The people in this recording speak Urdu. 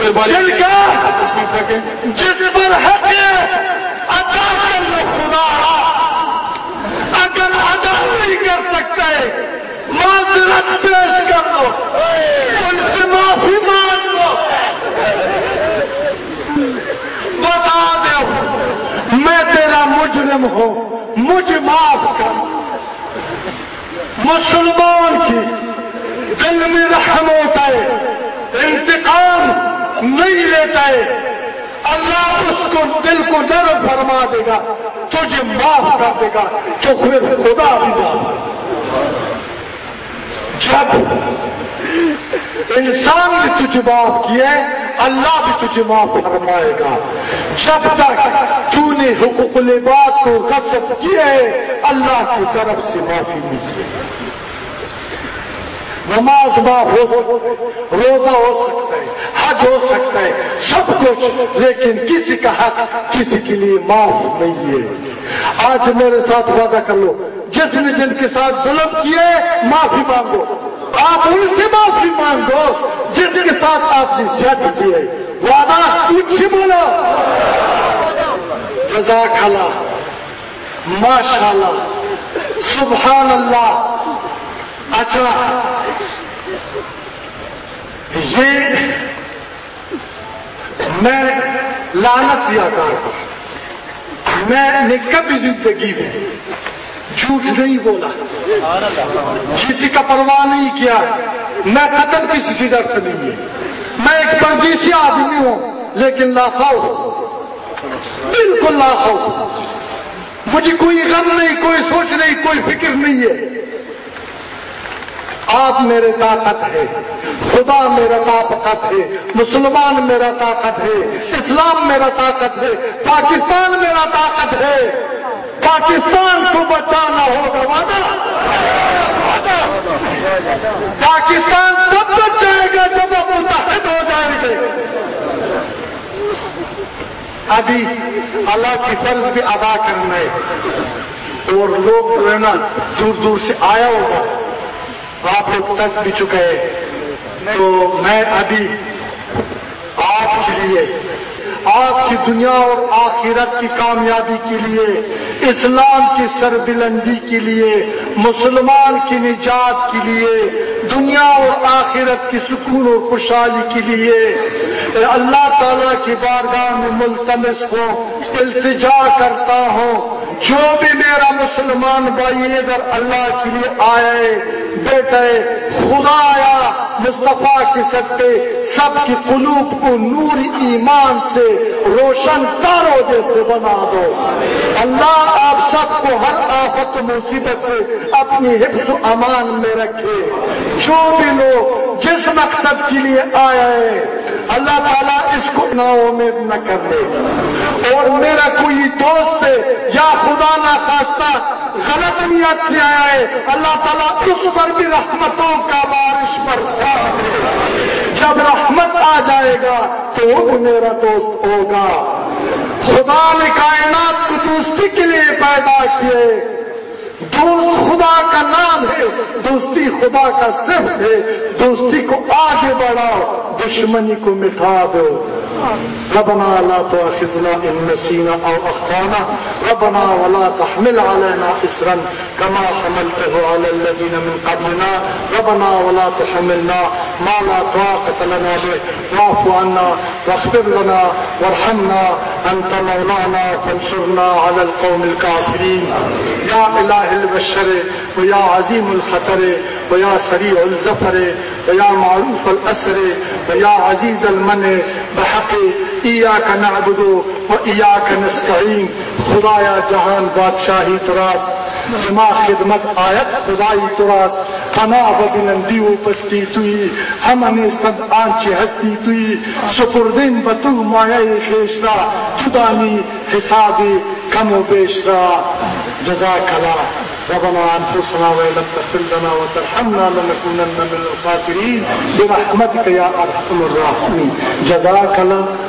جن کا جس پر حق ہے ادا کر لو خدا، اگر ادا نہیں کر سکتے معذرت پیش کر دو، ان سے معافی مانگ لو، بتا دو میں تیرا مجرم ہوں، مجھے معاف کر۔ مسلمان کی دل میں رحم ہوتا ہے، انتقام نہیں لیتا ہے، اللہ اس کو دل کو نرم فرما دے گا، تجھے معاف کر دے گا، تو پھر خدا بھی معاف۔ جب انسان نے تجھے معاف کیا ہے اللہ بھی تجھے معاف فرمائے گا۔ جب تک تو نے حقوق العباد کو غصب کیا ہے اللہ کی طرف سے معافی نہیں ہے۔ نماز معاف ہو سکتا ہے، روزہ ہو سکتا ہے، حج ہو سکتا ہے، سب کچھ، لیکن کسی کا حق کسی کے لیے معاف نہیں ہے۔ آج میرے ساتھ وعدہ کر لو، جس نے جن کے ساتھ ظلم کیے معافی مانگو، آپ ان سے معافی مانگو جس کے ساتھ آپ نے زیادتی کی ہے۔ وعدہ اونچی بولو، جزاک اللہ، ماشاء اللہ، سبحان اللہ۔ اچھا، یہ میں لعنت دیا کرتا، میں نے کبھی زندگی میں جھوٹ نہیں بولا، کسی کا پرواہ نہیں کیا، میں قتل کسی سے ڈرتا نہیں ہے، میں ایک پردیسی آدمی ہوں لیکن لا خوف، بالکل لا خوف، مجھے کوئی غم نہیں، کوئی سوچ نہیں، کوئی فکر نہیں ہے۔ آپ میرے طاقت ہے، خدا میرا طاقت ہے، مسلمان میرا طاقت ہے، اسلام میرا طاقت ہے، پاکستان میرا طاقت ہے، پاکستان کو بچانا ہوگا، وعدہ۔ پاکستان تب بچ جائے گا جب ہم متحد ہو جائیں گے۔ ابھی اللہ کی فرض بھی ادا کرنا ہے، اور لوگ جو ہے نا دور دور سے آیا ہوگا، آپ لوگ تک بھی چکے ہیں، تو میں ابھی آپ کے لیے، آپ کی دنیا اور آخرت کی کامیابی کے لیے، اسلام کی سربلندی کے لیے، مسلمان کی نجات کے لیے، دنیا اور آخرت کی سکون اور خوشحالی کے لیے اللہ تعالیٰ کی بارگاہ میں ملتمس ہوں، التجا کرتا ہوں، جو بھی میرا مسلمان بھائی ادھر اللہ کے لیے آئے بیٹے، خدایا مصطفیٰ کے صدقے سب کی قلوب کو نور ایمان سے روشن تاروں جیسے بنا دو۔ اللہ آپ سب کو ہر آفت و مصیبت سے اپنی حفظ و امان میں رکھے۔ جو بھی لوگ جس مقصد کے لیے آئے اللہ تعالیٰ اس کو ناامید نہ کر دے، اور میرا کوئی دوست یا خدا نہ خواستہ غلط نیت سے آیا ہے اللہ تعالیٰ اس پر بھی رحمتوں کا بارش برسا دے۔ جب رحمت آ جائے گا تو وہ بھی میرا دوست ہوگا۔ خدا نے کائنات کو دوستی کے لیے پیدا کیے، دوست خدا کا نام ہے، دوستی خدا کا صفت ہے، دوستی کو آگے بڑھاؤ، دشمنی کو مٹا دو۔ ربنا لا تؤاخذنا إن نسينا أو أخطأنا ربنا ولا تحمل علينا إصرا كما حملته على الذين من قبلنا ربنا ولا تحملنا ما لا طاقة لنا به واعف عنا واغفر لنا وارحمنا أنت مولانا فانصرنا على القوم الكافرين يا إله البشر ويا عظيم الخطر ويا سريع الظفر ويا معروف الأسر ويا عزيز المنع بحق إياك نعبد وإياك نستعين۔ خدایا جہان بادشاہی تراس، زما خدمت آیت خدائی تراس، پناہ ببلندی و پستی توی، ہمیں استد آنچ ہستی توی، سپردین بتو مایہ خیشرا، تدانی حسابی کم و بیشرا۔ جزاک اللہ۔ ربنا انفسنا وإن لم تغفر لنا وترحمنا لنكونن من الخاسرين برحمتك يا أرحم الراحمين۔ جزاك الله۔